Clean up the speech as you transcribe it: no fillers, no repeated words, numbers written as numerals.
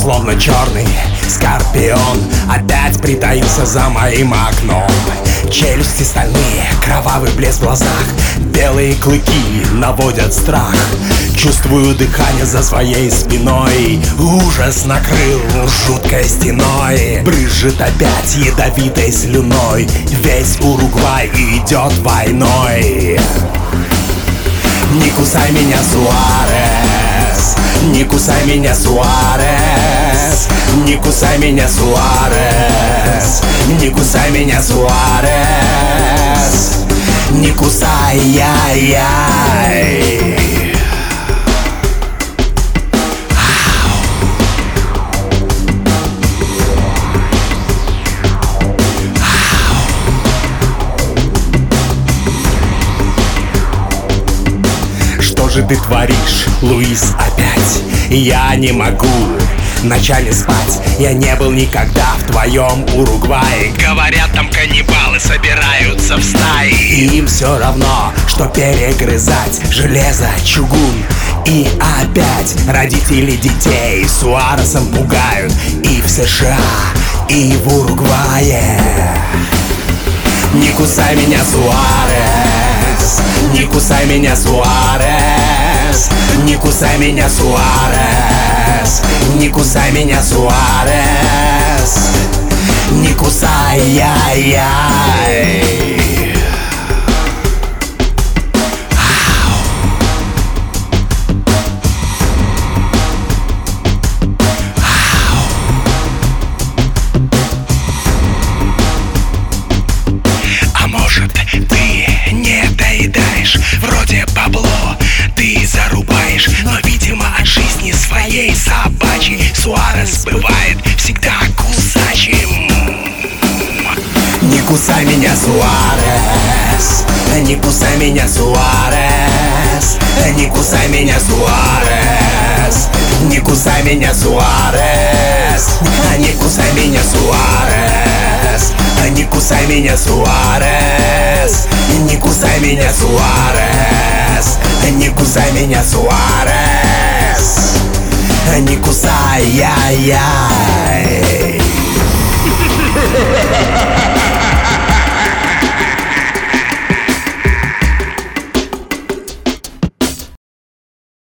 словно черный скорпион, опять притаился за моим окном. Челюсти стальные, кровавый блеск в глазах, белые клыки наводят страх. Чувствую дыхание за своей спиной, ужас накрыл жуткой стеной. Брызжет опять ядовитой слюной, весь Уругвай идет войной. Не кусай меня, Суарес, не кусай меня, Суарес, не кусай меня, Суарес, не кусай меня, Суарес, не кусай, яй-яй. Что же ты творишь, Луис, опять? Я не могу ночами спать. Я не был никогда в твоем Уругвае. Говорят, там каннибалы собираются в стаи, и им все равно, что перегрызать железо, чугун. И опять родители детей Суаресом пугают и в США, и в Уругвае. Не кусай меня, Суарес, не кусай меня, Суарес, не кусай меня, Суарес, не кусай меня, Суарес, не кусай, яй-яй. Вроде бабло ты зарубаешь, но, видимо, от жизни своей собачьей Суарес бывает всегда кусачим. Не кусай меня, Суарес, не кусай меня, Суарес, не кусай меня, Суарес, не кусай меня, Суарес, не кусай меня, Суарес, не кусай меня, Суарес, не кусай меня, Суарес, не кусай меня, Суарес, не кусай, яй-яй.